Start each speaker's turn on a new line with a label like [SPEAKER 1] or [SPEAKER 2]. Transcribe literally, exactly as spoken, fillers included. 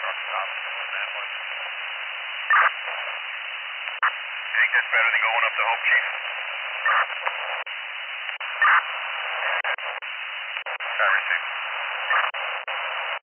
[SPEAKER 1] Think that's better than going up to Hope, Chief?